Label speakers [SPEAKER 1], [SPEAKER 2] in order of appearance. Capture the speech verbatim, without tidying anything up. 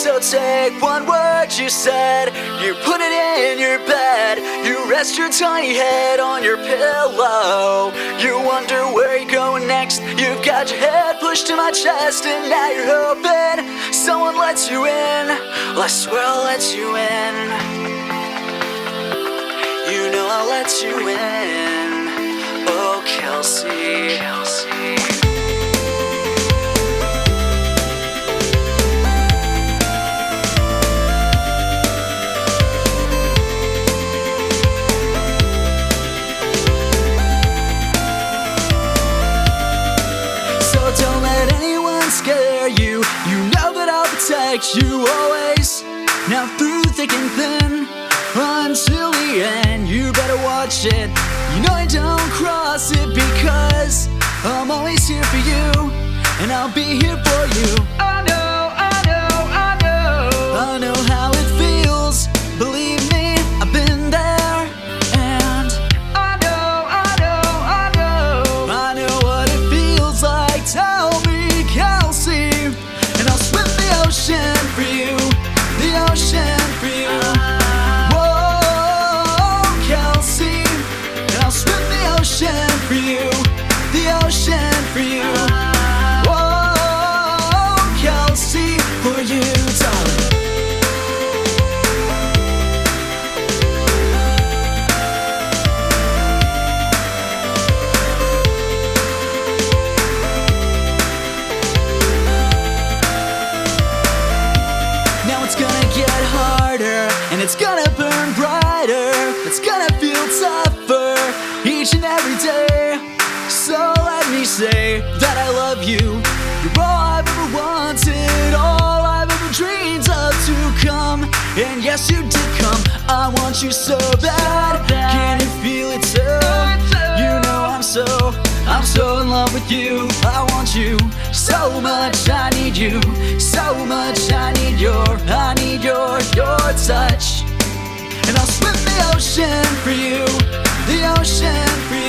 [SPEAKER 1] So take one word you said, you put it in your bed, you rest your tiny head on your pillow. You wonder where you're going next, you've got your head pushed to my chest, and now you're hoping someone lets you in. Well, I swear I'll let you in. You know I'll let you in. Oh, Kelsey, Kelsey. Don't let anyone scare you. You know that I'll protect you always. Now through thick and thin, until the end. You better watch it, you know I don't cross it, because I'm always here for you, and I'll be here for you. I know, I know, I know I know how it feels, believe me, I've been there. And I know, I know, I know I know what it feels like. Tell me, Kelsey, and I'll swim the ocean for you, the ocean for you. Whoa, Kelsey, and I'll swim the ocean for you, the ocean for you. Whoa, Kelsey, for you, darling. It's gonna get harder, and it's gonna burn brighter. It's gonna feel tougher each and every day. So let me say that I love you. You're all I've ever wanted, all I've ever dreamed of to come. And yes, you did come. I want you so bad. Can you feel it too? You know I'm so, I'm so in love with you. I want you so much, I need you so much, I need your, I need your, your touch. And I'll swim the ocean for you, the ocean for you.